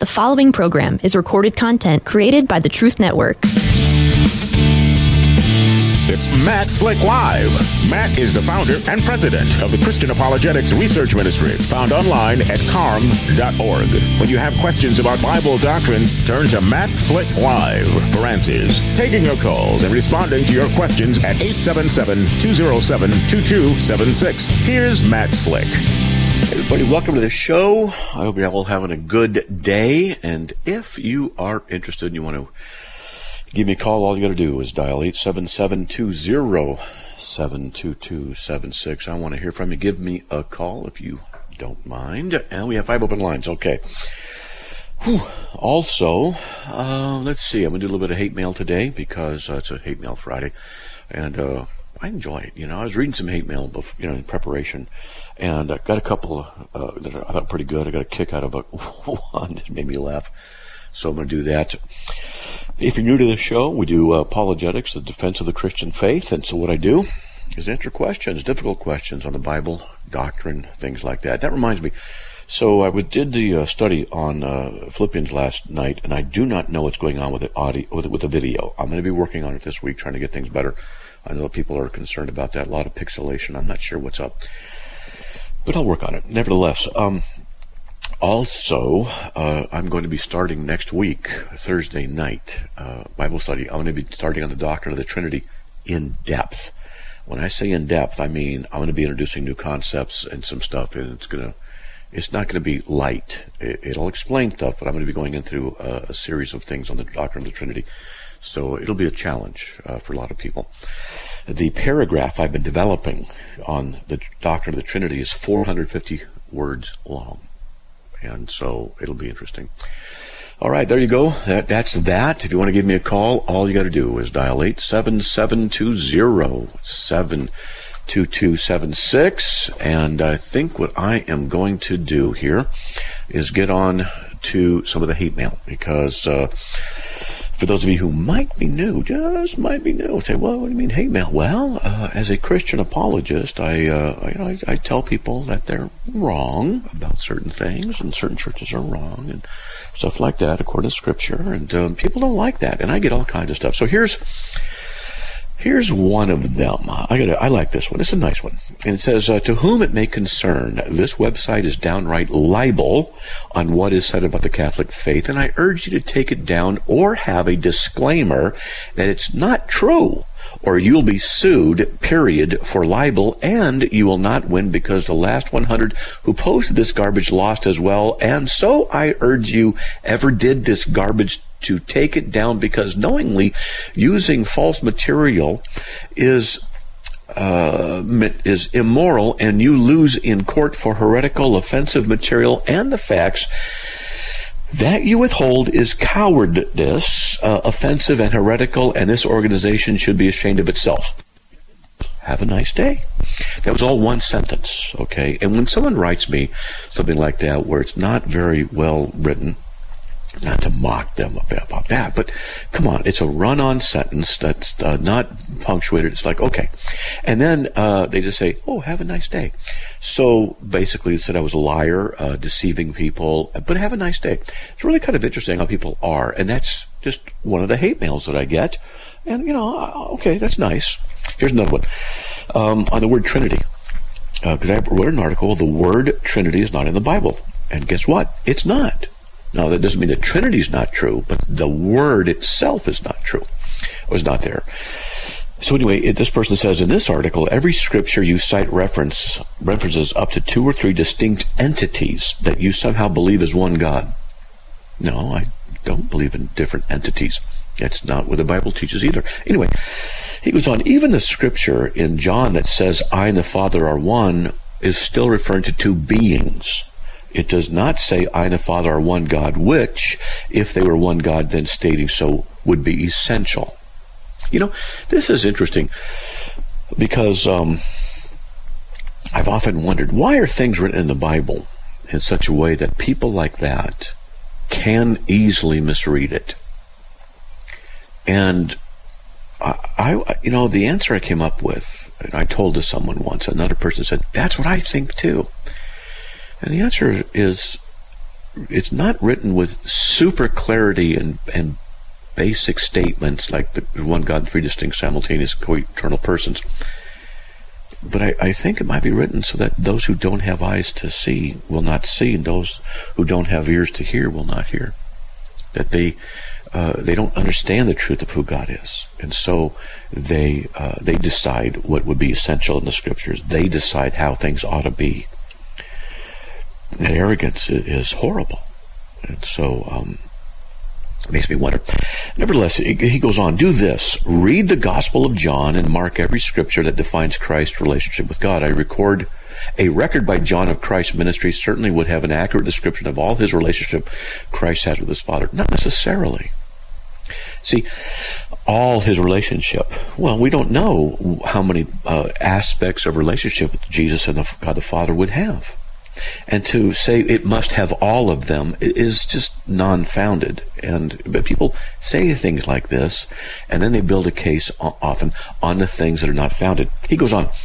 The following program is recorded content created by the Truth Network. It's Matt Slick Live. Matt is the founder and president of the Christian Apologetics Research Ministry, found online at carm.org. When you have questions about Bible doctrines, turn to Matt Slick Live for answers. Taking your calls and responding to your questions at 877-207-2276. Here's Matt Slick. Everybody, welcome to the show. I hope you're all having a good day. And if you are interested and you want to give me a call, all you got to do is dial 877-207-2276. I want to hear from you. Give me a call if you don't mind. And we have 5 open lines. Okay. Also, let's see. I'm going to do a little bit of hate mail today because it's a hate mail Friday. And I enjoy it. You know, I was reading some hate mail before, in preparation. And I got a couple that I thought pretty good. I got a kick out of one that made me laugh. So I'm going to do that. If you're new to the show, we do apologetics, the defense of the Christian faith. And so what I do is answer questions, difficult questions on the Bible, doctrine, things like that. That reminds me. So I did the study on Philippians last night, and I do not know what's going on with the audio, with the video. I'm going to be working on it this week, trying to get things better. I know people are concerned about that. A lot of pixelation. I'm not sure what's up. But I'll work on it. Nevertheless, also, I'm going to be starting next week, Thursday night, Bible study. I'm going to be starting on the doctrine of the Trinity in depth. When I say in depth, I mean I'm going to be introducing new concepts and some stuff, and it's not going to be light. It'll explain stuff, but I'm going to be going in through a series of things on the doctrine of the Trinity. So it'll be a challenge for a lot of people. The paragraph I've been developing on the doctrine of the Trinity is 450 words long. And so it'll be interesting. All right, there you go. That's that. If you want to give me a call, all you got to do is dial 877-207-2276. And I think what I am going to do here is get on to some of the hate mail, because for those of you who might be new, just might be new, say, well, what do you mean hate mail? Well, as a Christian apologist, I tell people that they're wrong about certain things, and certain churches are wrong, and stuff like that, according to Scripture, and people don't like that, and I get all kinds of stuff. So here's one of them. I like this one. It's a nice one. And it says, to whom it may concern, this website is downright libel on what is said about the Catholic faith, and I urge you to take it down or have a disclaimer that it's not true, or you'll be sued, period, for libel, and you will not win because the last 100 who posted this garbage lost as well. And so I urge you, ever did this garbage, to take it down, because knowingly using false material is immoral, and you lose in court for heretical, offensive material, and the facts that you withhold is cowardice, offensive and heretical, and this organization should be ashamed of itself. Have a nice day. That was all one sentence, okay? And when someone writes me something like that, where it's not very well written, not to mock them about that, but come on, it's a run-on sentence that's not punctuated. It's like, okay. And then they just say, oh, have a nice day. So basically it said I was a liar, deceiving people, but have a nice day. It's really kind of interesting how people are, and that's just one of the hate mails that I get. And, okay, that's nice. Here's another one on the word Trinity. Because I wrote an article, the word Trinity is not in the Bible. And guess what? It's not. Now, that doesn't mean the Trinity is not true, but the word itself is not true. It was not there. So anyway, this person says, in this article, every scripture you cite references up to 2 or 3 distinct entities that you somehow believe is one God. No, I don't believe in different entities. That's not what the Bible teaches either. Anyway, he goes on, even the scripture in John that says, I and the Father are one, is still referring to 2 beings. It does not say I and the Father are one God, which, if they were one God, then stating so would be essential. This is interesting because I've often wondered, why are things written in the Bible in such a way that people like that can easily misread it? And the answer I came up with, and I told to someone once, another person said, that's what I think too. And the answer is not written with super clarity and basic statements like the one God, three distinct, simultaneous, co-eternal persons. But I think it might be written so that those who don't have eyes to see will not see, and those who don't have ears to hear will not hear. That they don't understand the truth of who God is, and so they decide what would be essential in the Scriptures. They decide how things ought to be. That arrogance is horrible, and so it makes me wonder. Nevertheless, he goes on, do this. Read the Gospel of John and mark every Scripture that defines Christ's relationship with God. A record by John of Christ's ministry certainly would have an accurate description of all his relationship Christ has with his Father. Not necessarily. See, all his relationship. Well, we don't know how many aspects of relationship with Jesus and God the Father would have. And to say it must have all of them is just non-founded. But people say things like this, and then they build a case often on the things that are not founded. He goes on.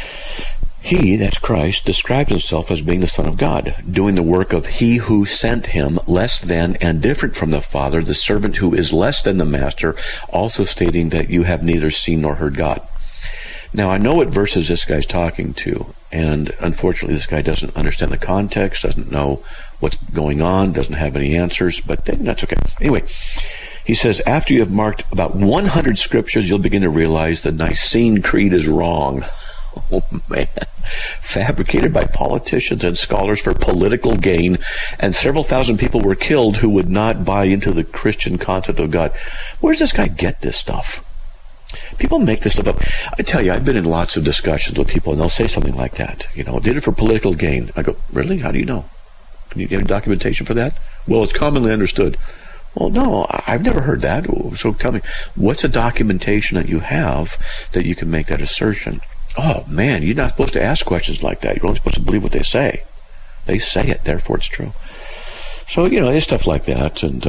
He, that's Christ, describes himself as being the Son of God, doing the work of he who sent him, less than and different from the Father, the servant who is less than the master, also stating that you have neither seen nor heard God. Now, I know what verses this guy's talking to, and unfortunately this guy doesn't understand the context, doesn't know what's going on, doesn't have any answers, but that's okay. Anyway, he says, after you have marked about 100 Scriptures, you'll begin to realize the Nicene Creed is wrong. Oh, man. Fabricated by politicians and scholars for political gain, and several thousand people were killed who would not buy into the Christian concept of God. Where does this guy get this stuff? People make this stuff up. I tell you, I've been in lots of discussions with people, and they'll say something like that. Did it for political gain. I go, really? How do you know? Can you give any documentation for that? Well, it's commonly understood. Well, no, I've never heard that. So tell me, what's a documentation that you have that you can make that assertion? Oh, man, you're not supposed to ask questions like that. You're only supposed to believe what they say. They say it, therefore it's true. So, there's stuff like that, and,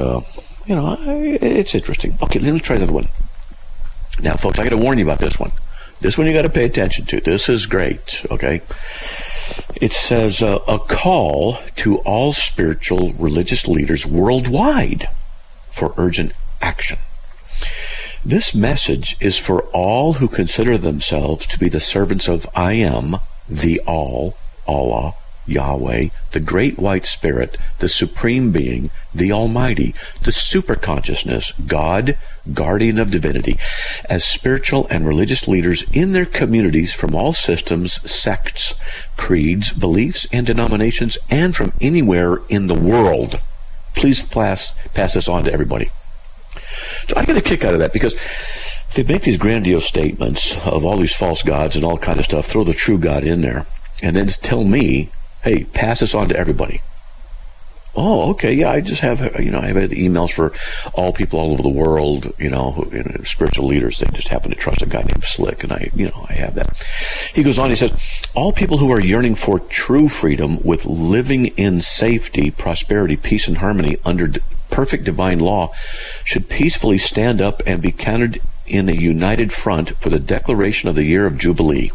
it's interesting. Okay, let me try another one. Now, folks, I got to warn you about this one. This one you got to pay attention to. This is great, okay? It says, a call to all spiritual religious leaders worldwide for urgent action. This message is for all who consider themselves to be the servants of I Am, the All, Allah, Yahweh, the Great White Spirit, the Supreme Being, the Almighty, the Superconsciousness, God, Guardian of Divinity, as spiritual and religious leaders in their communities from all systems, sects, creeds, beliefs, and denominations, and from anywhere in the world. Please pass this on to everybody. So I get a kick out of that because they make these grandiose statements of all these false gods and all kind of stuff, throw the true God in there, and then tell me, hey, pass this on to everybody. Oh, okay, yeah, I just have, I've had emails for all people all over the world, spiritual leaders. They just happen to trust a guy named Slick, and I have that. He goes on, he says, all people who are yearning for true freedom with living in safety, prosperity, peace, and harmony under perfect divine law should peacefully stand up and be counted in a united front for the declaration of the year of Jubilee.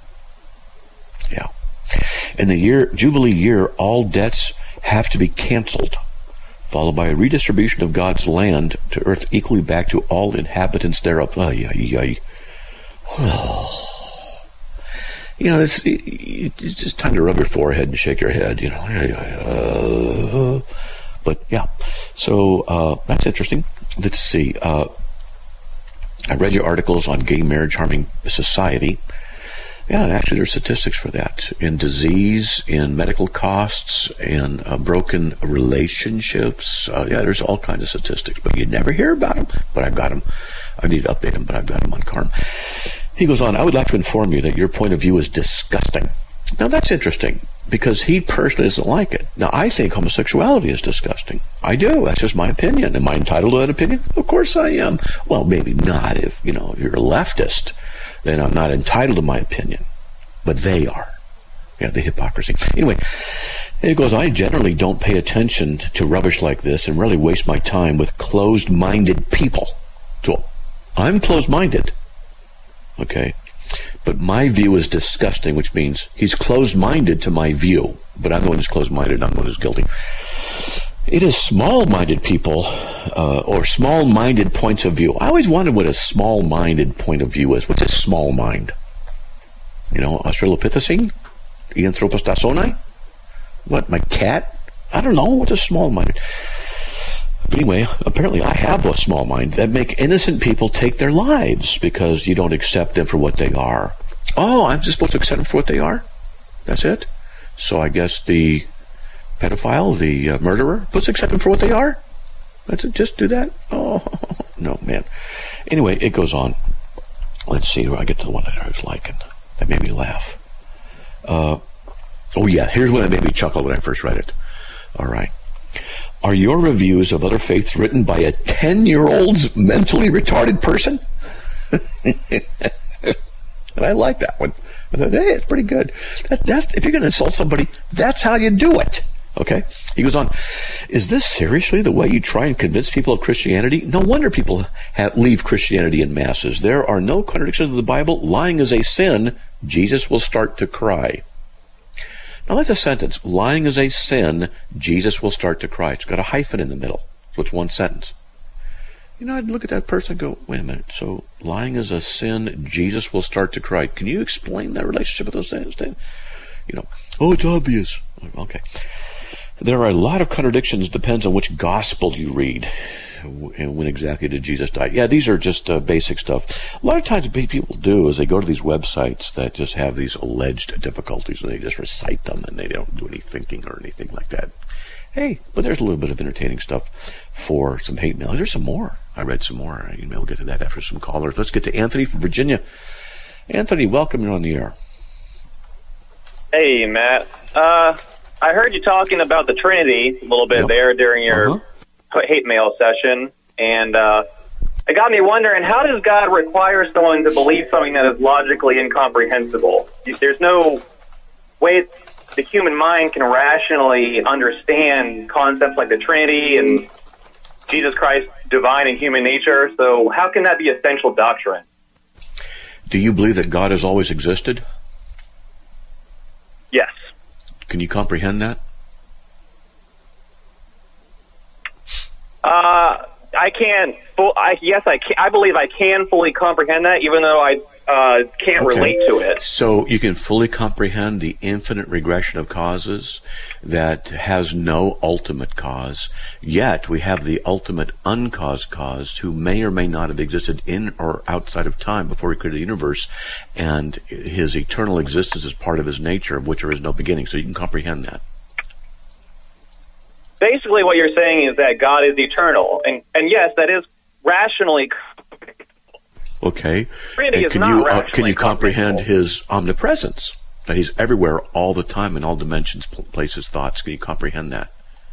Yeah. In the Jubilee year, all debts have to be canceled, followed by a redistribution of God's land to earth equally back to all inhabitants thereof. It's just time to rub your forehead and shake your head, But yeah, so that's interesting. Let's see. I read your articles on gay marriage harming society. Yeah, actually there's statistics for that. In disease, in medical costs, in broken relationships. There's all kinds of statistics, but you never hear about them. But I've got them. I need to update them, but I've got them on Carm. He goes on, I would like to inform you that your point of view is disgusting. Now that's interesting, because he personally doesn't like it. Now I think homosexuality is disgusting. I do. That's just my opinion. Am I entitled to that opinion? Of course I am. Well, maybe not if you're a leftist. Then I'm not entitled to my opinion. But they are. Yeah, the hypocrisy. Anyway, it goes, I generally don't pay attention to rubbish like this and rarely waste my time with closed-minded people. So, I'm closed-minded. Okay? But my view is disgusting, which means he's closed-minded to my view. But I'm the one who's closed-minded, I'm the one who's guilty. It is small-minded people or small-minded points of view. I always wondered what a small-minded point of view is. What's a small mind? You know, Australopithecine? Anthropos? What, my cat? I don't know. What's a small-minded? But anyway, apparently I have a small mind that make innocent people take their lives because you don't accept them for what they are. Oh, I'm just supposed to accept them for what they are? That's it? So I guess the pedophile, the murderer, let's accept them for what they are? Let's just do that? Oh, no, man. Anyway, it goes on. Let's see where I get to the one that I was liking. That made me laugh. Oh, yeah, here's one that made me chuckle when I first read it. All right. Are your reviews of other faiths written by a 10-year-old's mentally retarded person? And I like that one. I thought, hey, it's pretty good. That's if you're going to insult somebody, that's how you do it. Okay? He goes on, is this seriously the way you try and convince people of Christianity? No wonder people leave Christianity in masses. There are no contradictions in the Bible. Lying is a sin. Jesus will start to cry. Now that's a sentence. Lying is a sin. Jesus will start to cry. It's got a hyphen in the middle. So it's one sentence. You know, I'd look at that person and go, wait a minute. So lying is a sin. Jesus will start to cry. Can you explain that relationship with those things? You know, oh, it's obvious. Okay. There are a lot of contradictions. Depends on which gospel you read. And when exactly did Jesus die? Yeah, these are just basic stuff. A lot of times what people do is they go to these websites that just have these alleged difficulties and they just recite them and they don't do any thinking or anything like that. Hey, but there's a little bit of entertaining stuff for some hate mail. There's some more. I read some more. We'll get to that after some callers. Let's get to Anthony from Virginia. Anthony, welcome. You're on the air. Hey, Matt. I heard you talking about the Trinity a little bit there during your hate mail session, and it got me wondering, how does God require someone to believe something that is logically incomprehensible? There's no way the human mind can rationally understand concepts like the Trinity and Jesus Christ's divine and human nature, so how can that be essential doctrine? Do you believe that God has always existed? Yes. Can you comprehend that? I can't. I believe I can fully comprehend that, even though I can't relate to it. So you can fully comprehend the infinite regression of causes that has no ultimate cause. Yet we have the ultimate uncaused cause, who may or may not have existed in or outside of time before he created the universe, and his eternal existence is part of his nature, of which there is no beginning. So you can comprehend that. Basically, what you're saying is that God is eternal, and yes, that is rationally. Okay. And can you comprehend his omnipresence? That he's everywhere, all the time, in all dimensions, places, thoughts. Can you comprehend that?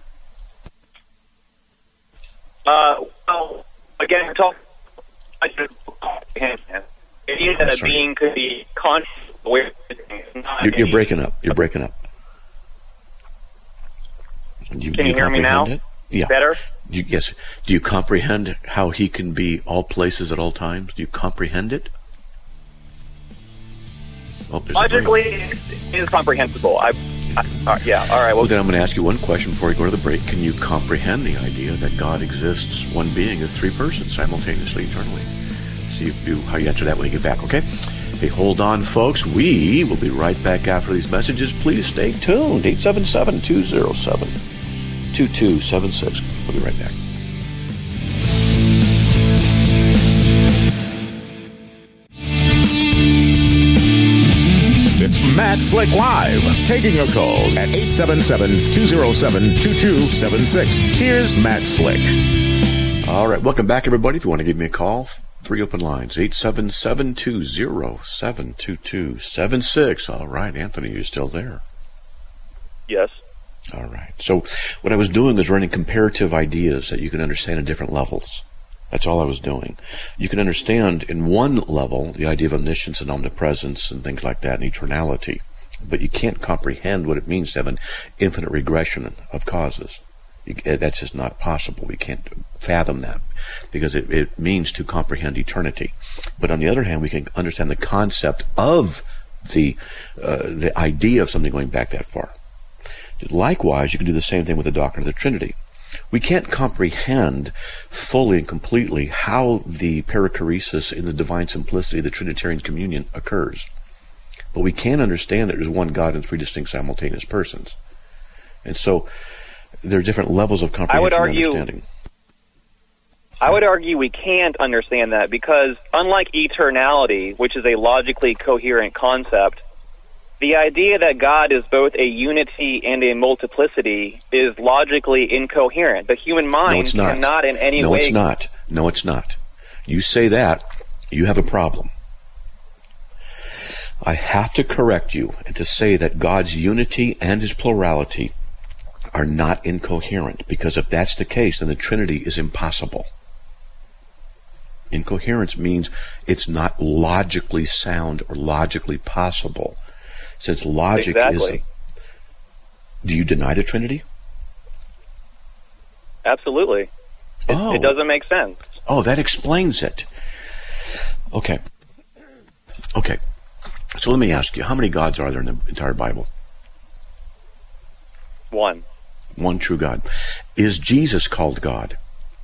Well, again, I should comprehend. It is that a being could be conscious. You're breaking up. You're breaking up. Can you hear me now? It? Yeah. Better? Yes. Do you comprehend how he can be all places at all times? Do you comprehend it? Logically, it is comprehensible. Yeah, all right. Well, then I'm going to ask you one question before we go to the break. Can you comprehend the idea that God exists, one being, as three persons, simultaneously, eternally? See how you answer that when you get back, okay? Hey, hold on, folks. We will be right back after these messages. Please stay tuned. 877-207-2276. We'll be right back. It's Matt Slick Live, taking your calls at 877-207-2276. Here's Matt Slick. All right, welcome back, everybody. If you want to give me a call, 3 open lines, 877-207-2276. All right, Anthony, you're still there? Yes. All right. So what I was doing is running comparative ideas that you can understand at different levels. That's all I was doing. You can understand in one level the idea of omniscience and omnipresence and things like that and eternality, but you can't comprehend what it means to have an infinite regression of causes. That's just not possible. We can't fathom that because it means to comprehend eternity. But on the other hand, we can understand the concept of the idea of something going back that far. Likewise, you can do the same thing with the doctrine of the Trinity. We can't comprehend fully and completely how the perichoresis in the divine simplicity, the Trinitarian communion, occurs. But we can understand that there's one God in three distinct simultaneous persons. And so there are different levels of comprehension and understanding. I would argue we can't understand that because unlike eternality, which is a logically coherent concept, the idea that God is both a unity and a multiplicity is logically incoherent. The human mind cannot in any way... No, it's not. No, it's not. You say that, you have a problem. I have to correct you and to say that God's unity and his plurality are not incoherent, because if that's the case, then the Trinity is impossible. Incoherence means it's not logically sound or logically possible. Since logic is... Do you deny the Trinity? Absolutely. It doesn't make sense. Oh, that explains it. Okay. So let me ask you, how many gods are there in the entire Bible? One. One true God. Is Jesus called God?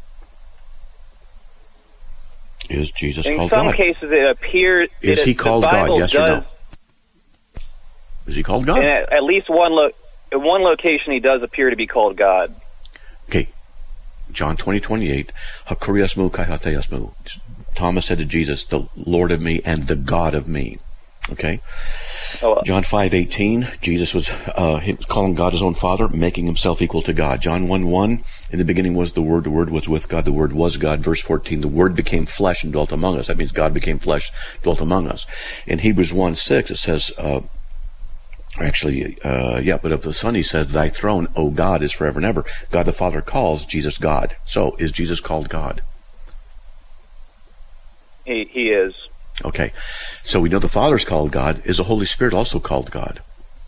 Is Jesus called God? In some cases it appears... Is he called God, yes or no? Is he called God? In at least one location he does appear to be called God. Okay. John 20:28. Hakuriasmu kai hatheasmu. Thomas said to Jesus, the Lord of me and the God of me. Okay. John 5:18. Jesus was calling God his own Father, making himself equal to God. John 1:1. In the beginning was the Word was with God, the Word was God. Verse 14. The Word became flesh and dwelt among us. That means God became flesh, dwelt among us. In Hebrews 1:6 it says... but of the Son he says, thy throne, O God, is forever and ever. God the Father calls Jesus God. So, is Jesus called God? He is. Okay. So we know the Father's called God. Is the Holy Spirit also called God?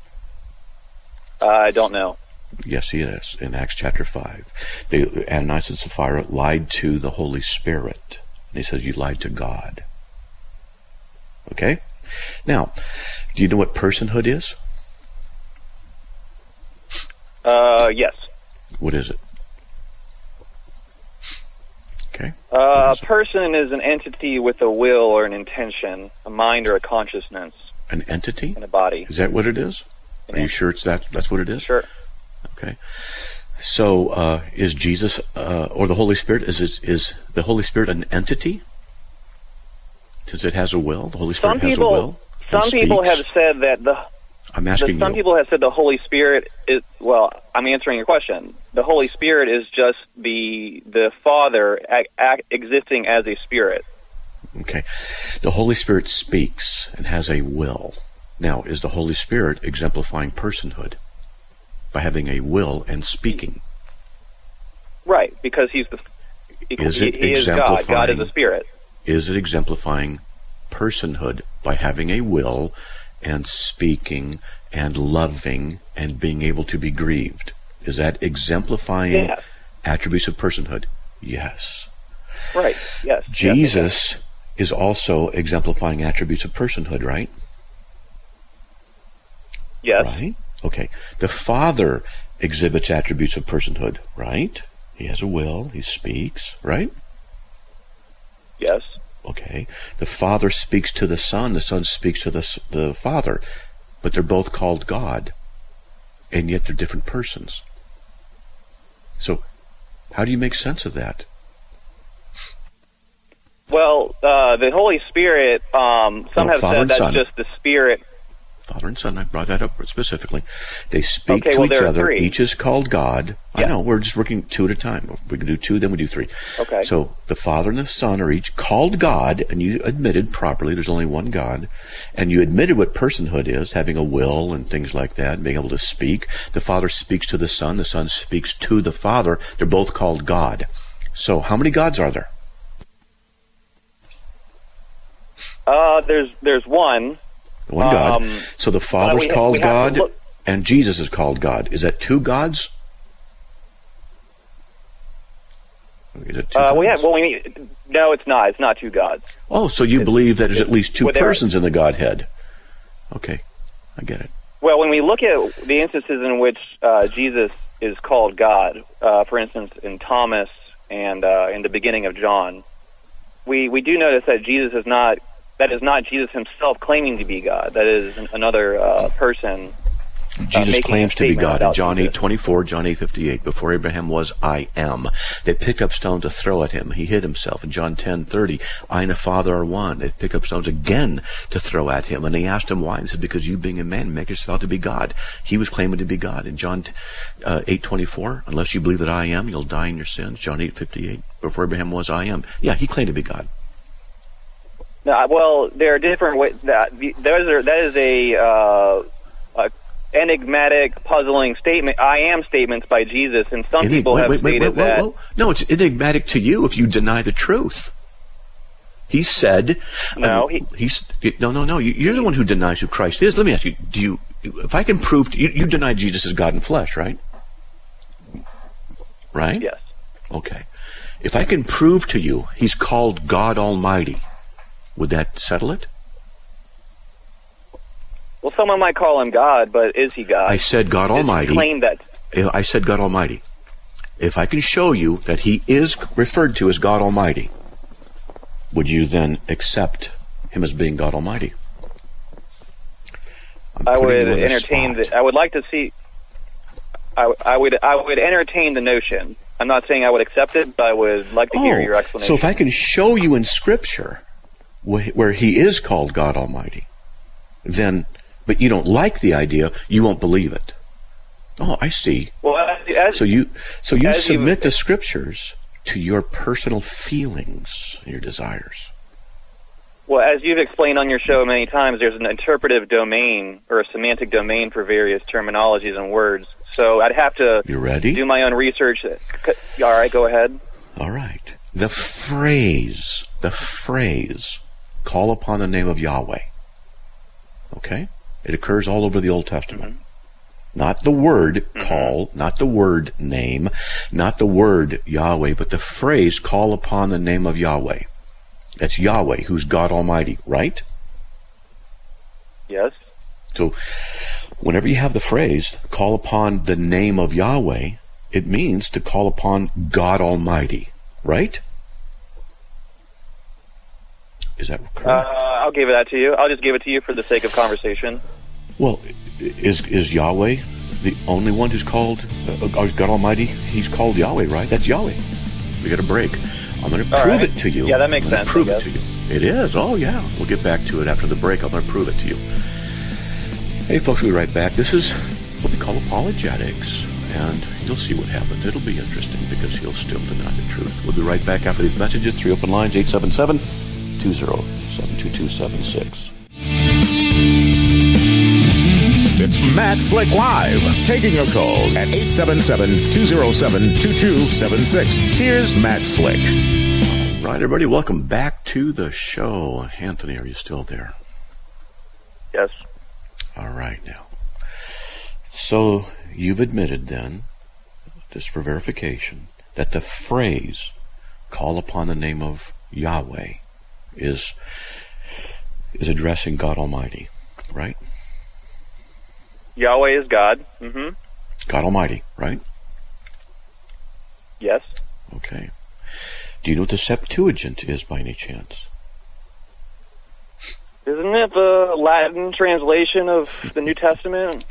I don't know. Yes, he is. In Acts chapter 5. Ananias and Sapphira lied to the Holy Spirit. And he says, you lied to God. Okay? Now, do you know what personhood is? Yes. What is it? Okay. A person is an entity with a will or an intention, a mind or a consciousness. An entity? And a body. Is that what it is? Are you sure that's what it is? Sure. Okay. So, is Jesus, or the Holy Spirit, is the Holy Spirit an entity? Since it has a will, the Holy Spirit has a will. Some people have said that some people have said the Holy Spirit is, well, I'm answering your question. The Holy Spirit is just the Father existing as a spirit. Okay. The Holy Spirit speaks and has a will. Now, is the Holy Spirit exemplifying personhood by having a will and speaking? Right, because he is God. God is a spirit. Is it exemplifying personhood by having a will and speaking and loving and being able to be grieved? Is that exemplifying attributes of personhood? Yes. Right, yes. Jesus is also exemplifying attributes of personhood, right? Yes. Right? Okay. The Father exhibits attributes of personhood, right? He has a will, he speaks, right? Yes. Okay. The Father speaks to the Son speaks to the Father, but they're both called God, and yet they're different persons. So, how do you make sense of that? Well, the Holy Spirit, some have said that's just the Spirit. Father and Son, I brought that up specifically. They speak to each other. Three. Each is called God. Yeah. I know, we're just working two at a time. If we can do two, then we do three. Okay. So the Father and the Son are each called God, and you admitted properly there's only one God, and you admitted what personhood is, having a will and things like that, and being able to speak. The Father speaks to the Son speaks to the Father. They're both called God. So how many gods are there? There's one. One God. So the Father's called God, and Jesus is called God. Is that two gods? Is it two gods? No, it's not. It's not two gods. Oh, so you believe that there's at least two persons in the Godhead. Okay, I get it. Well, when we look at the instances in which Jesus is called God, for instance, in Thomas and in the beginning of John, we do notice that Jesus is not. That is not Jesus himself claiming to be God. That is another person. Jesus claims to be God in John Jesus. 8:24, John 8:58. Before Abraham was, I am. They picked up stone to throw at him. He hid himself. In John 10:30, I and the Father are one. They picked up stones again to throw at him. And they asked him why. And he said, because you being a man make yourself out to be God. He was claiming to be God. In John 8:24, unless you believe that I am, you'll die in your sins. John 8:58, before Abraham was, I am. Yeah, he claimed to be God. No, well, there are different ways. That is a enigmatic, puzzling statement. I am statements by Jesus, and some people have stated that. No, it's enigmatic to you if you deny the truth. He said, no, no. You're the one who denies who Christ is. Let me ask you: do you? If I can prove to you, you deny Jesus is God in flesh, right? Right? Yes. Okay. If I can prove to you he's called God Almighty, would that settle it? Well, someone might call him God, but is he God? I said God Almighty. Claim that. I said God Almighty. If I can show you that he is referred to as God Almighty, would you then accept him as being God Almighty? I would entertain. I would like to see. I would entertain the notion. I'm not saying I would accept it, but I would like to hear your explanation. So if I can show you in Scripture where he is called God Almighty, then, but you don't like the idea, you won't believe it. Oh, I see. Well, so you submit the Scriptures to your personal feelings, your desires. Well, as you've explained on your show many times, there's an interpretive domain or a semantic domain for various terminologies and words. So I'd have to do my own research. All right, go ahead. All right. The phrase, call upon the name of Yahweh. Okay? It occurs all over the Old Testament. Mm-hmm. Not the word call, not the word name, not the word Yahweh, but the phrase call upon the name of Yahweh. That's Yahweh, who's God Almighty, right? Yes. So, whenever you have the phrase, call upon the name of Yahweh, it means to call upon God Almighty, right? Is that correct? I'll give that to you. I'll just give it to you for the sake of conversation. Well, is Yahweh the only one who's called God Almighty? He's called Yahweh, right? That's Yahweh. We got a break. I'm going to prove it to you. Yeah, that makes sense. Prove it to you. It is. Oh, yeah. We'll get back to it after the break. I'm going to prove it to you. Hey, folks, we'll be right back. This is what we call apologetics, and you'll see what happens. It'll be interesting because he'll still deny the truth. We'll be right back after these messages. 3 open lines, 877-207-2276. It's Matt Slick Live, taking your calls at 877-207-2276. Here's Matt Slick. All right, everybody, welcome back to the show. Anthony, are you still there? Yes. All right, now. So you've admitted then, just for verification, that the phrase, call upon the name of Yahweh, is addressing God Almighty, right? Yahweh is God. Mm-hmm. God Almighty, right? Yes. Okay. Do you know what the Septuagint is by any chance? Isn't it the Latin translation of the New Testament?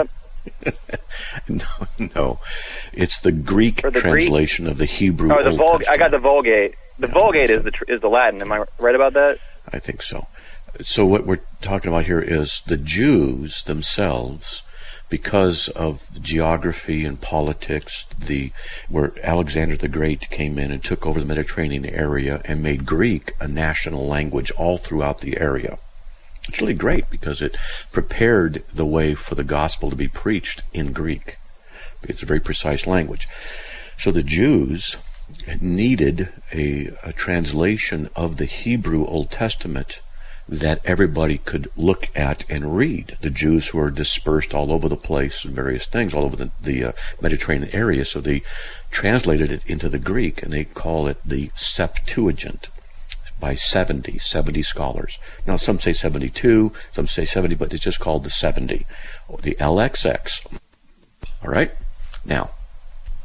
No. It's the Greek translation of the Hebrew Old Testament. I got the Vulgate. The Vulgate is the Latin. Am I right about that? I think so. So what we're talking about here is the Jews themselves, because of geography and politics, where Alexander the Great came in and took over the Mediterranean area and made Greek a national language all throughout the area. It's really great because it prepared the way for the gospel to be preached in Greek. It's a very precise language. So the Jews needed a translation of the Hebrew Old Testament that everybody could look at and read. The Jews who are dispersed all over the place and various things, all over the Mediterranean area, so they translated it into the Greek, and they call it the Septuagint by 70 scholars. Now, some say 72, some say 70, but it's just called the 70, the LXX. All right? Now,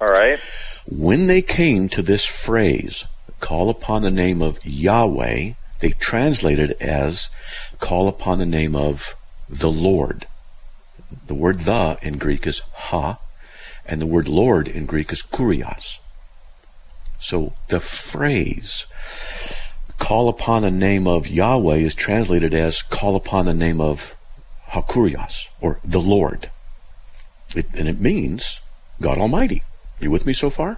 All right. When they came to this phrase, call upon the name of Yahweh, they translated as call upon the name of the Lord. The word the in Greek is ha, and the word Lord in Greek is kurios. So the phrase call upon the name of Yahweh is translated as call upon the name of Hakurios, or the Lord. And it means God Almighty. You with me so far?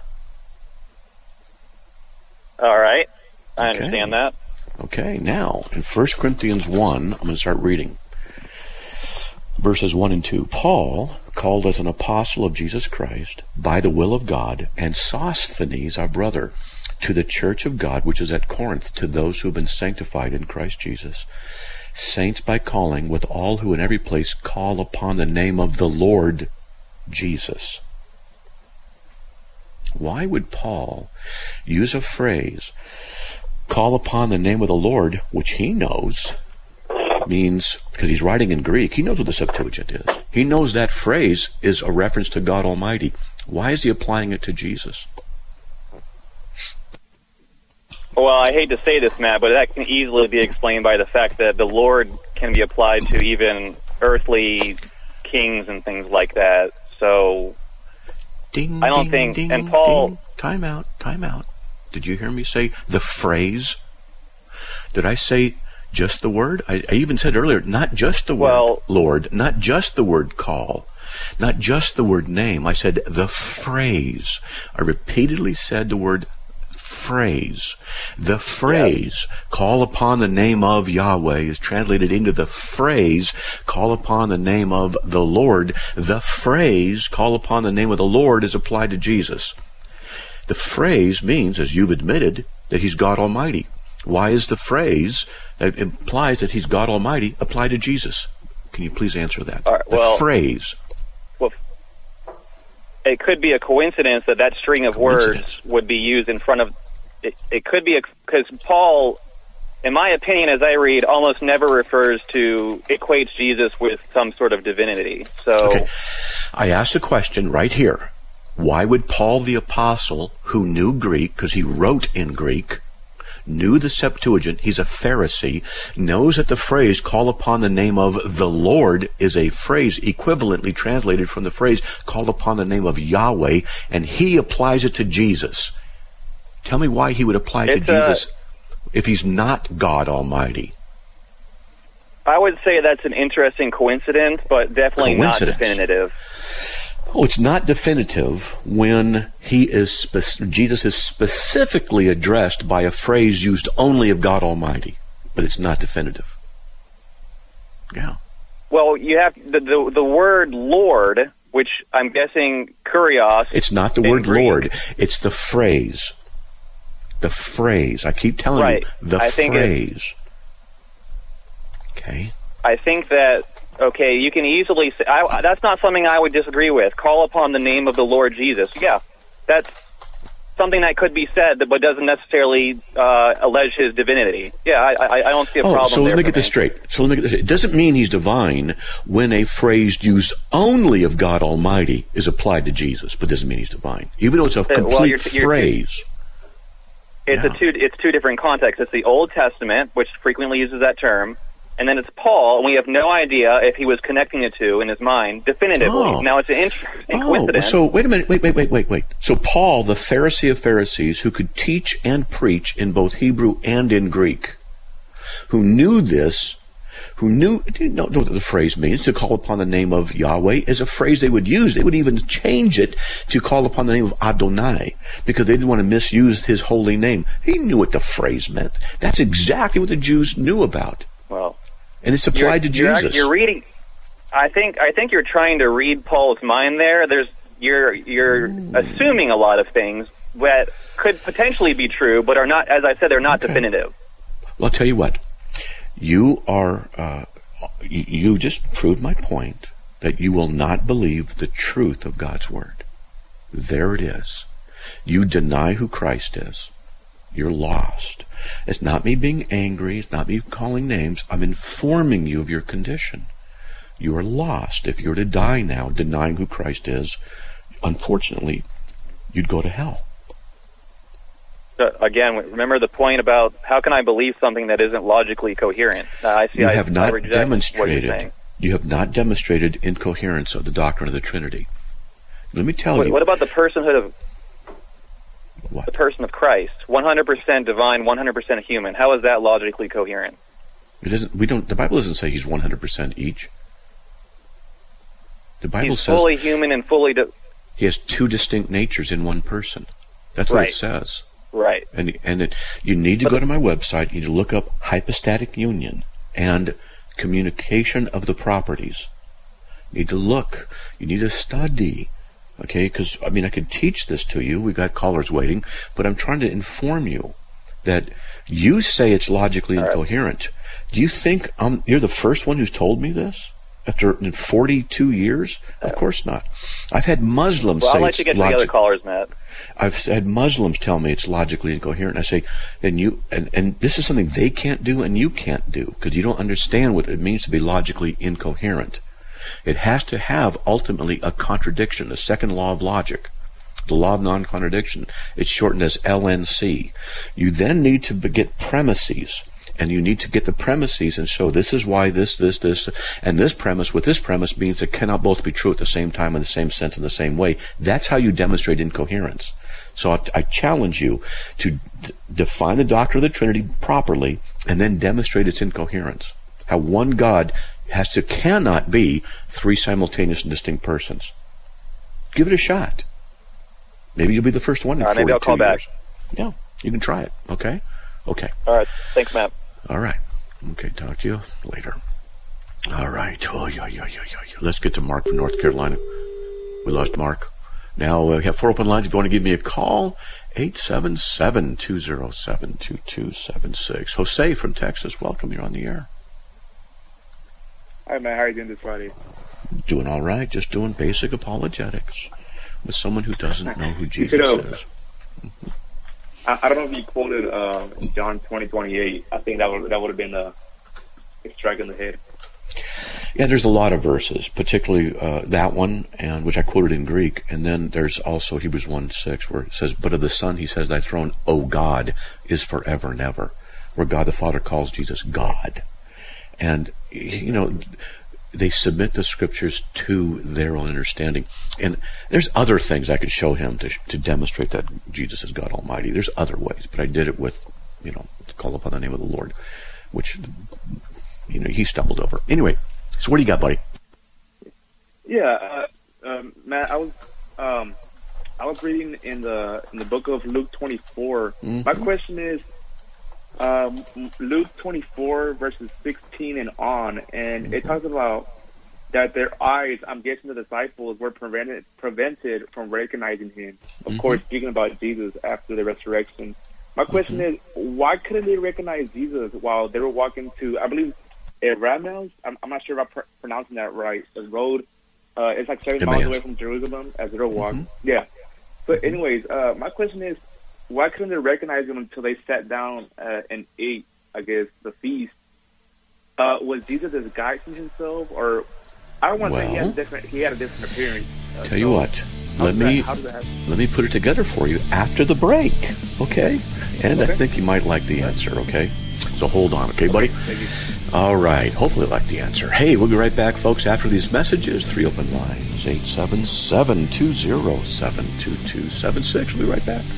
All right. I understand that. Okay, now, in 1 Corinthians 1, I'm going to start reading. Verses 1 and 2. Paul, called as an apostle of Jesus Christ, by the will of God, and Sosthenes, our brother, to the church of God, which is at Corinth, to those who have been sanctified in Christ Jesus, saints by calling, with all who in every place call upon the name of the Lord Jesus. Why would Paul use a phrase, call upon the name of the Lord, which he knows means, because he's writing in Greek, he knows what the Septuagint is. He knows that phrase is a reference to God Almighty. Why is he applying it to Jesus? Well, I hate to say this, Matt, but that can easily be explained by the fact that the Lord can be applied to even earthly kings and things like that. So Ding, I don't ding, think, ding, and Paul... Ding. Time out. Did you hear me say the phrase? Did I say just the word? I even said earlier, not just the word Lord, not just the word call, not just the word name. I said the phrase. I repeatedly said the word phrase. The phrase, call upon the name of Yahweh, is translated into the phrase, call upon the name of the Lord. The phrase, call upon the name of the Lord, is applied to Jesus. The phrase means, as you've admitted, that he's God Almighty. Why is the phrase that implies that he's God Almighty applied to Jesus? Can you please answer that? The phrase. Well, it could be a coincidence that string of words would be used in front of... It could be because Paul, in my opinion, as I read, almost never equates Jesus with some sort of divinity. So, okay. I asked a question right here. Why would Paul the Apostle, who knew Greek, because he wrote in Greek, knew the Septuagint, he's a Pharisee, knows that the phrase, call upon the name of the Lord, is a phrase equivalently translated from the phrase, call upon the name of Yahweh, and he applies it to Jesus. Tell me why he would apply it to Jesus if he's not God Almighty. I would say that's an interesting coincidence, but definitely not definitive. Oh, it's not definitive when Jesus is specifically addressed by a phrase used only of God Almighty, but it's not definitive. Yeah. Well, you have the word Lord, which I'm guessing kurios. It's not the word Greek. Lord. It's the phrase. The phrase. I keep telling you, the phrase. Okay. I think that, okay, you can easily say, that's not something I would disagree with. Call upon the name of the Lord Jesus. Yeah, that's something that could be said, but doesn't necessarily allege his divinity. Yeah, I don't see a problem there. So let me get this straight. It doesn't mean he's divine when a phrase used only of God Almighty is applied to Jesus, but doesn't mean he's divine. Even though it's a complete phrase. It's two different contexts. It's the Old Testament, which frequently uses that term, and then it's Paul, and we have no idea if he was connecting the two in his mind definitively. Now, it's an interesting coincidence. So, wait a minute. Wait. So, Paul, the Pharisee of Pharisees, who could teach and preach in both Hebrew and in Greek, who knew this, didn't know what the phrase means, to call upon the name of Yahweh, is a phrase they would use. They would even change it to call upon the name of Adonai, because they didn't want to misuse his holy name. He knew what the phrase meant. That's exactly what the Jews knew about. Well, and it's applied to Jesus. You're reading. I think you're trying to read Paul's mind there. You're assuming a lot of things that could potentially be true, but are not. As I said, they're not definitive. Well, I'll tell you what. You just proved my point that you will not believe the truth of God's word. There it is. You deny who Christ is. You're lost. It's not me being angry. It's not me calling names. I'm informing you of your condition. You are lost. If you're to die now denying who Christ is, unfortunately, you'd go to hell. Again, remember the point about how can I believe something that isn't logically coherent? You have not demonstrated incoherence of the doctrine of the Trinity. Let me tell you. What about the personhood of the person of Christ? 100% divine, 100% human. How is that logically coherent? It isn't. The Bible doesn't say he's 100% each. The Bible says fully human and fully. He has two distinct natures in one person. That's what it says. Right. You need to go to my website. You need to look up hypostatic union and communication of the properties. You need to look. You need to study. Okay? Because, I can teach this to you. We've got callers waiting. But I'm trying to inform you that you say it's logically incoherent. Do you think you're the first one who's told me this? After 42 years? Of course not. I've had Muslims say I'd like to get to the other callers, Matt. I've had Muslims tell me it's logically incoherent. I say, and this is something they can't do and you can't do because you don't understand what it means to be logically incoherent. It has to have ultimately a contradiction, the second law of logic, the law of non-contradiction. It's shortened as LNC. You then need to get premises. And you need to get the premises and show this is why this, and this premise with this premise means it cannot both be true at the same time in the same sense in the same way. That's how you demonstrate incoherence. So I challenge you to define the doctrine of the Trinity properly and then demonstrate its incoherence. How one God cannot be three simultaneous and distinct persons. Give it a shot. Maybe you'll be the first one in 42 maybe I'll call years. back. Yeah, you can try it. Okay? Okay. All right. Thanks, Matt. All right. Okay, talk to you later. All right. Oh, yeah. Let's get to Mark from North Carolina. We lost Mark. Now, we have 4 open lines. If you want to give me a call, 877-207-2276. Jose from Texas, welcome. You're on the air. Hi, Matt. How are you doing this Friday? Doing all right. Just doing basic apologetics with someone who doesn't know who Jesus is. I don't know if you quoted John 20:28. I think that would have been a strike in the head. Yeah, there's a lot of verses, particularly that one, and which I quoted in Greek. And then there's also Hebrews 1:6, where it says, "But of the Son, he says, thy throne, O God, is forever and ever." Where God the Father calls Jesus God. And, they submit the scriptures to their own understanding. And there's other things I could show him to demonstrate that Jesus is God Almighty. There's other ways, but I did it with, to call upon the name of the Lord, which, he stumbled over. Anyway, so what do you got, buddy? Yeah, Matt, I was reading in the book of Luke 24. Mm-hmm. My question is, Luke 24 verses 16 and on, and it talks about that their eyes, I'm guessing the disciples, were prevented from recognizing him. Of course, speaking about Jesus after the resurrection. My question is, why couldn't they recognize Jesus while they were walking to, I believe, Emmaus? I'm not sure if I'm pronouncing that right. The road, it's like 7 miles away from Jerusalem as they were walking. Yeah. But anyways, my question is, why couldn't they recognize him until they sat down and ate, I guess, the feast? Was Jesus disguising himself, or I don't want to say he had a different appearance. Tell you what, let me put it together for you after the break, okay? And I think you might like the answer, okay? So hold on, okay, buddy? Thank you. All right, hopefully you like the answer. Hey, we'll be right back, folks, after these messages. 3 open lines, 877-207-2276. We'll be right back.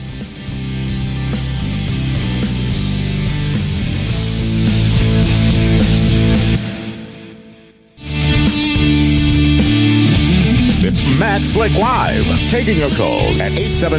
It's Matt Slick Live, taking your calls at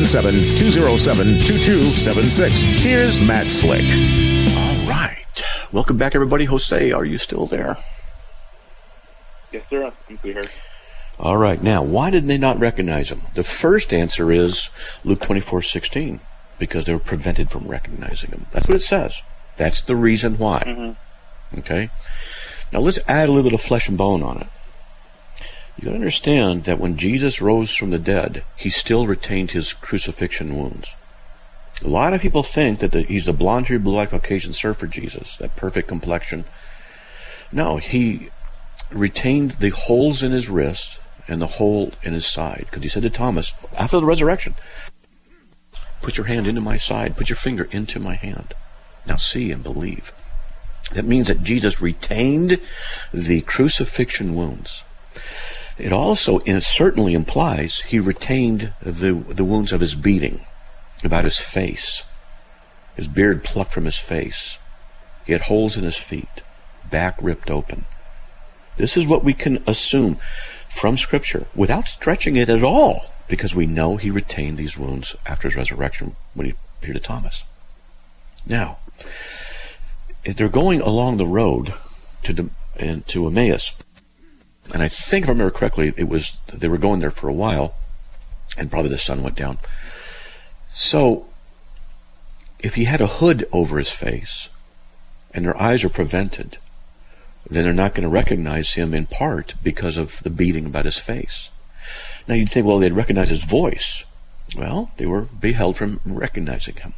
877-207-2276. Here's Matt Slick. All right. Welcome back, everybody. Jose, are you still there? Yes, sir. I'm here. All right. Now, why did they not recognize him? The first answer is Luke 24:16, because they were prevented from recognizing him. That's what it says. That's the reason why. Mm-hmm. Okay? Now, let's add a little bit of flesh and bone on it. You got to understand that when Jesus rose from the dead, he still retained his crucifixion wounds. A lot of people think that he's a blonde-haired, blue-eyed Caucasian surfer Jesus, that perfect complexion. No, he retained the holes in his wrists and the hole in his side. Because he said to Thomas, after the resurrection, put your hand into my side, put your finger into my hand. Now see and believe. That means that Jesus retained the crucifixion wounds. It also certainly implies he retained the wounds of his beating, about his face. His beard plucked from his face. He had holes in his feet, back ripped open. This is what we can assume from Scripture without stretching it at all, because we know he retained these wounds after his resurrection when he appeared to Thomas. Now, they're going along the road to Emmaus, and I think, if I remember correctly, they were going there for a while, and probably the sun went down. So, if he had a hood over his face, and their eyes are prevented, then they're not going to recognize him in part because of the beating about his face. Now you'd say, well, they'd recognize his voice. Well, they were beheld from recognizing him.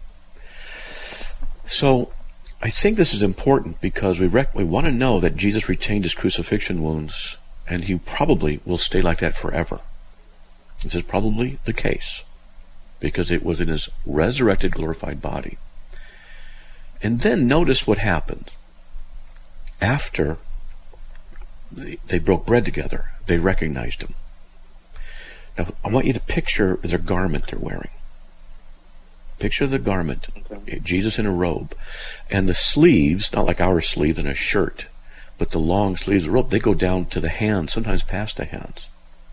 So I think this is important because we want to know that Jesus retained his crucifixion wounds, and he probably will stay like that forever. This is probably the case because it was in his resurrected, glorified body. And then notice what happened. After they broke bread together, they recognized him. Now, I want you to picture their garment they're wearing. Picture the garment, okay. Jesus in a robe. And the sleeves, not like our sleeves in a shirt, but the long sleeves of the robe, they go down to the hands, sometimes past the hands.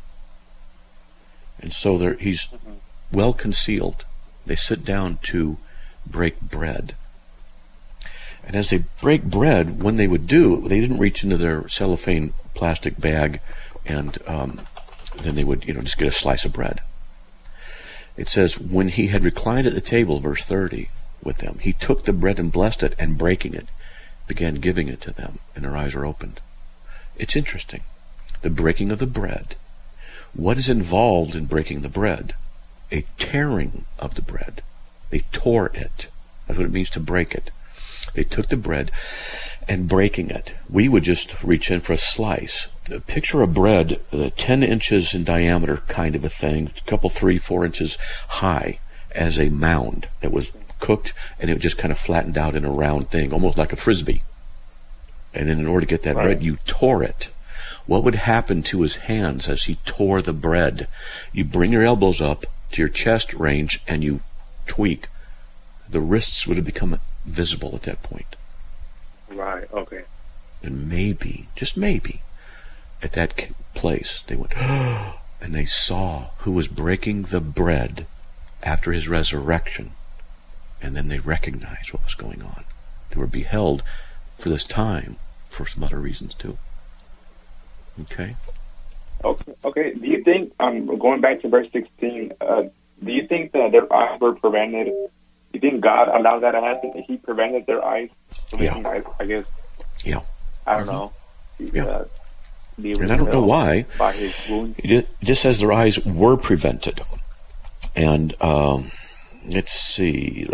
And so he's well concealed. They sit down to break bread. And as they break bread, when they would do, they didn't reach into their cellophane plastic bag and then they would, just get a slice of bread. It says, when he had reclined at the table, verse 30, with them, he took the bread and blessed it, and breaking it, began giving it to them, and their eyes were opened. It's interesting. The breaking of the bread. What is involved in breaking the bread? A tearing of the bread. They tore it. That's what it means to break it. They took the bread and breaking it. We would just reach in for a slice. Picture a bread 10 inches in diameter kind of a thing, a couple 3-4 inches high as a mound that was cooked, and it just kind of flattened out in a round thing, almost like a Frisbee. And then in order to get that bread, you tore it. What would happen to his hands as he tore the bread? You bring your elbows up to your chest range and you tweak. The wrists would have become visible at that point. Right, okay. And maybe, just maybe, at that place, they went, and they saw who was breaking the bread after his resurrection. And then they recognized what was going on. They were beheld for this time, for some other reasons too. Okay? Okay. Do you think, going back to verse 16, do you think that their eyes were prevented? You think God allowed that to happen? He prevented their eyes from being, I guess. Yeah. I don't know. Yeah. And I don't know why. By his wounds. It just says their eyes were prevented. And let's see.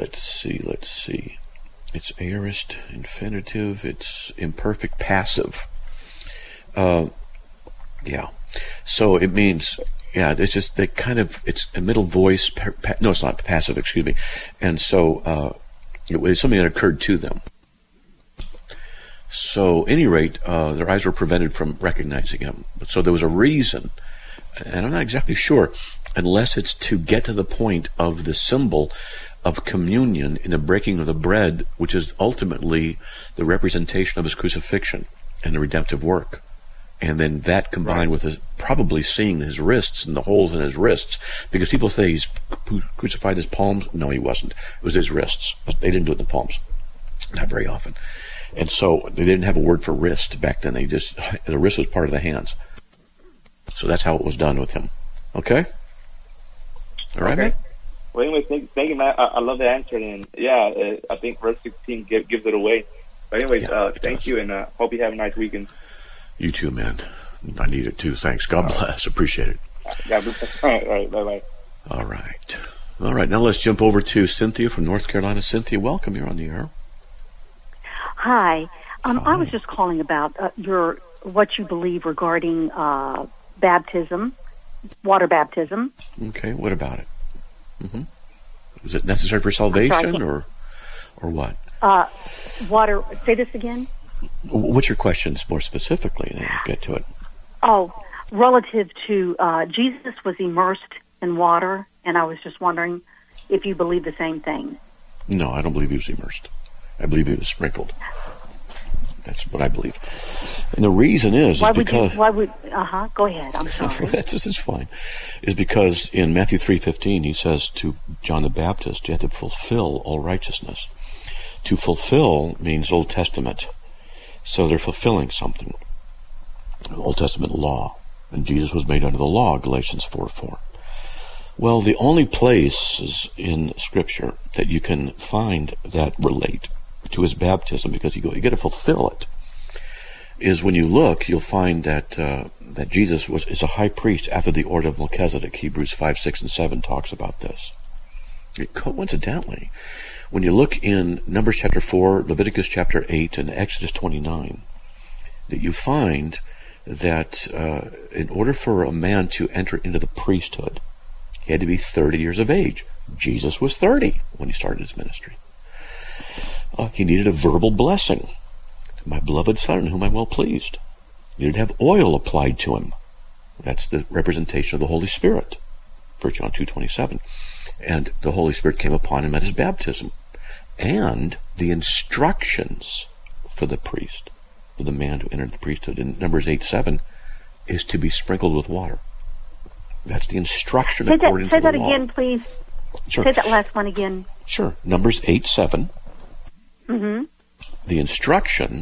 It's aorist, infinitive. It's imperfect passive. Yeah. So it means, it's just they kind of, it's a middle voice. No, it's not passive, excuse me. And so it was something that occurred to them. So, at any rate, their eyes were prevented from recognizing him. So there was a reason, and I'm not exactly sure, unless it's to get to the point of the symbol of communion in the breaking of the bread, which is ultimately the representation of his crucifixion and the redemptive work. And then that combined with probably seeing his wrists and the holes in his wrists, because people say he's crucified his palms. No, he wasn't. It was his wrists. They didn't do it in the palms. Not very often. And so they didn't have a word for wrist back then. The wrist was part of the hands. So that's how it was done with him. Okay? All right, man? Well, anyway, thank you, Matt. I love the answer. And, I think verse 16 gives it away. But anyways, thank you, and hope you have a nice weekend. You too, man. I need it too. Thanks. God bless. Appreciate it. God bless. All right. Bye-bye. All right. Now let's jump over to Cynthia from North Carolina. Cynthia, welcome. You're on the air. Hi. I was just calling about what you believe regarding baptism, water baptism. Okay, what about it? Is it necessary for salvation or what? Water, say this again? What's your questions more specifically, and then we'll get to it. Oh, relative to Jesus was immersed in water, and I was just wondering if you believe the same thing. No, I don't believe he was immersed. I believe he was sprinkled. That's what I believe. And the reason is because... Go ahead, I'm sorry. This is fine. Is because in Matthew 3:15, he says to John the Baptist, you have to fulfill all righteousness. To fulfill means Old Testament. So they're fulfilling something. Old Testament law. And Jesus was made under the law, Galatians 4:4. Well, the only places in Scripture that you can find that relate to his baptism, because you got to fulfill it, is when you look, you'll find that that Jesus is a high priest after the order of Melchizedek. Hebrews 5, 6, and 7 talks about this. Coincidentally, when you look in Numbers chapter 4, Leviticus chapter 8, and Exodus 29, that you find that in order for a man to enter into the priesthood, he had to be 30 years of age. Jesus was 30 when he started his ministry. He needed a verbal blessing. My beloved Son, in whom I'm well pleased. He needed to have oil applied to him. That's the representation of the Holy Spirit. 1 John 2:27. And the Holy Spirit came upon him at his baptism. And the instructions for the priest, for the man who entered the priesthood in Numbers 8:7, is to be sprinkled with water. That's the instruction according to the law. Say that again, please. Sure. Say that last one again. Sure. Numbers 8:7. Mm-hmm. The instruction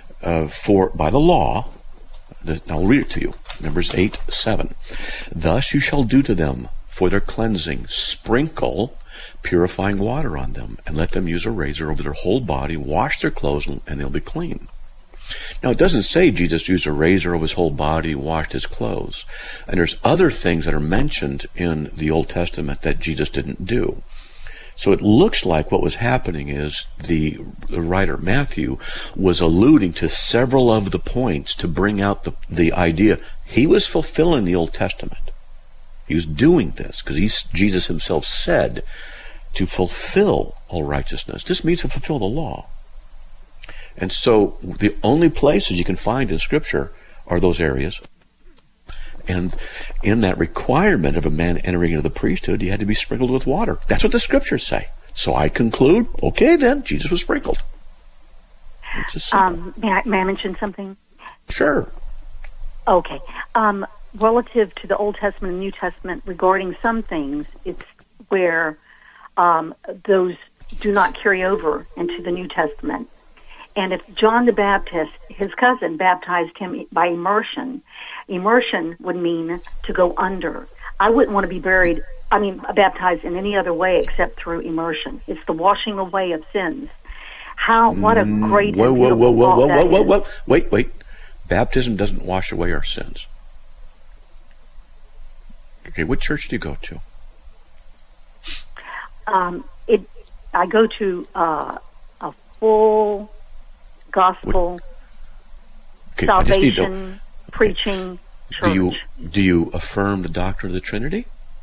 by the law, I'll read it to you. Numbers 8:7. Thus you shall do to them for their cleansing, sprinkle purifying water on them, and let them use a razor over their whole body, wash their clothes, and they'll be clean. Now, it doesn't say Jesus used a razor over his whole body, washed his clothes. And there's other things that are mentioned in the Old Testament that Jesus didn't do. So it looks like what was happening is the writer, Matthew, was alluding to several of the points to bring out the idea. He was fulfilling the Old Testament. He was doing this because Jesus himself said to fulfill all righteousness. This means to fulfill the law. And so the only places you can find in Scripture are those areas. And in that requirement of a man entering into the priesthood, he had to be sprinkled with water. That's what the Scriptures say. So I conclude, okay then, Jesus was sprinkled. It's just may I mention something? Sure. Okay. Relative to the Old Testament and New Testament, regarding some things, it's where those do not carry over into the New Testament. And if John the Baptist, his cousin, baptized him by immersion would mean to go under. I wouldn't want to be baptized in any other way except through immersion. It's the washing away of sins. What a great Wait. Baptism doesn't wash away our sins. Okay, what church do you go to? I go to a full gospel salvation preaching church. Do you affirm the doctrine of the Trinity?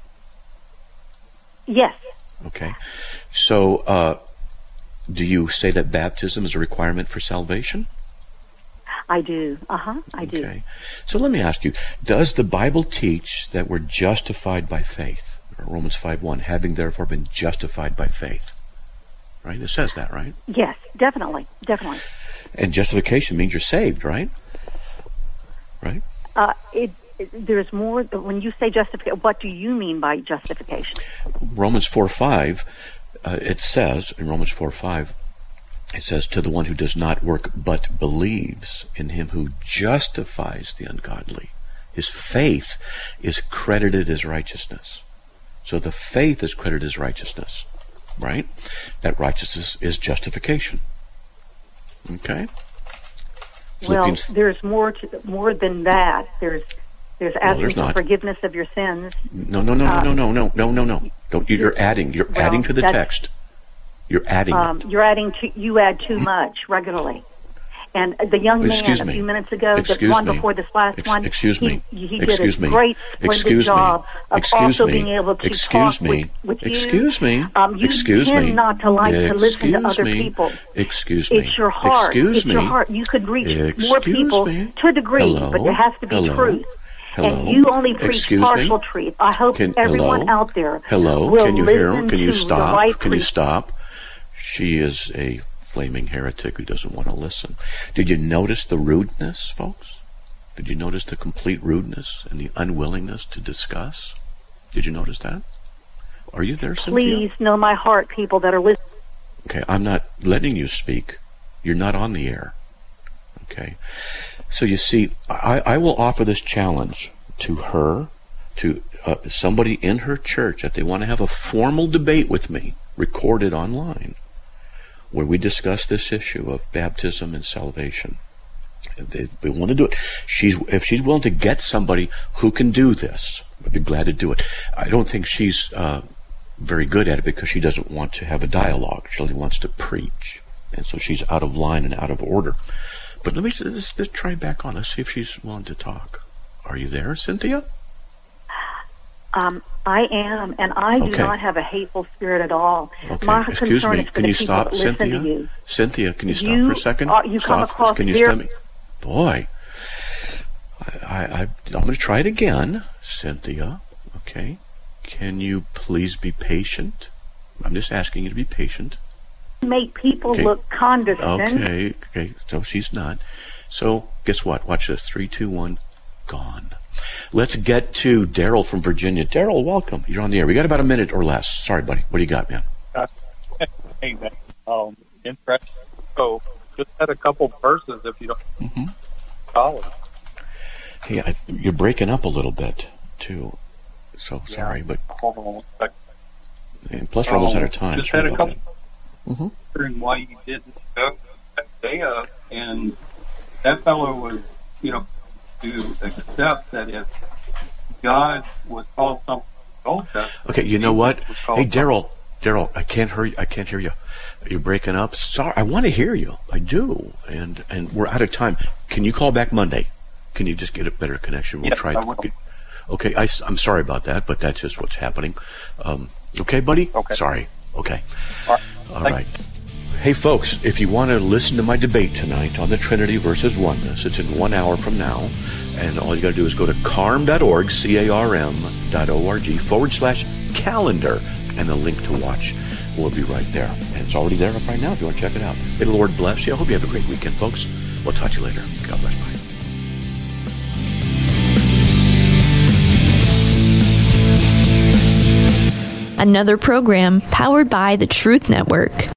Yes. Okay. So, do you say that baptism is a requirement for salvation? I do. I do. Okay. So let me ask you, does the Bible teach that we're justified by faith? Romans 5:1, having therefore been justified by faith. Right? It says that, right? Yes, definitely. And justification means you're saved, right? Right? There's more. When you say justification, what do you mean by justification? Romans 4:5, it says, in Romans 4:5, it says, to the one who does not work but believes in him who justifies the ungodly. His faith is credited as righteousness. So the faith is credited as righteousness, right? That righteousness is justification. Okay? Well, there's more than that. There's asking for forgiveness of your sins. No. You're adding to the text. You're adding it. You add too much regularly. And the young man Excuse a me. few minutes ago, Excuse the one me. before this last one, Excuse me. he did Excuse a me. great, splendid Excuse me. job of Excuse also me. being able to Excuse talk me. with you. Excuse me. You Excuse tend me. not to like to listen to other Excuse me. people. Excuse me. It's your heart. Excuse It's me. your heart. You could reach more Excuse people me. to a degree, Hello? but there has to be Hello? truth. Hello? And you only preach Excuse me? partial truth. I hope everyone hello? out there Hello? will Can you hear listen him? Can you to the stop? right Can you preaching. stop? She is a flaming heretic who doesn't want to listen. Did you notice the rudeness, folks? Did you notice the complete rudeness and the unwillingness to discuss? Did you notice that? Are you there, Cynthia? Please know my heart, people that are listening. Okay, I'm not letting you speak. You're not on the air. Okay. So you see, I will offer this challenge to her, to somebody in her church, if they want to have a formal debate with me, recorded online, where we discuss this issue of baptism and salvation. They want to do it. If she's willing to get somebody who can do this, I'd be glad to do it. I don't think she's very good at it because she doesn't want to have a dialogue. She only wants to preach. And so she's out of line and out of order. But let's try back on. Let's see if she's willing to talk. Are you there, Cynthia? I am, and I do not have a hateful spirit at all. Okay. My Excuse concern me. is for Can the you people stop, that listen Cynthia? to you. Cynthia, can you stop for a second? You come Stop. across Can you very... stop me? Boy, I'm going to try it again, Cynthia. Okay. Can you please be patient? I'm just asking you to be patient. Make people look condescending. Okay. So she's not. So guess what? Watch this. 3, 2, 1. Gone. Let's get to Daryl from Virginia. Daryl, welcome. You're on the air. We got about a minute or less. Sorry, buddy. What do you got, man? Hey, man. Interesting. So, just had a couple verses if you don't follow. Hey, you're breaking up a little bit, too. So, sorry, but... Hold on one second. And plus, we're almost out of time. Just Sorry had a about couple wondering why you didn't go to Isaiah, and that fellow was, to accept that if God was called something Old Testament. Okay, you know what? Hey, Daryl, I can't hear you. You're breaking up. Sorry, I want to hear you. I do, and we're out of time. Can you call back Monday? Can you just get a better connection? We'll try. Okay, I'm sorry about that, but that's just what's happening. Okay, buddy? Okay. Sorry. Okay. All right. Hey, folks, if you want to listen to my debate tonight on the Trinity versus Oneness, it's in 1 hour from now. And all you got to do is go to carm.org, CARM.org/calendar, and the link to watch will be right there. And it's already there right now if you want to check it out. May the Lord bless you. I hope you have a great weekend, folks. We'll talk to you later. God bless. Bye. Another program powered by the Truth Network.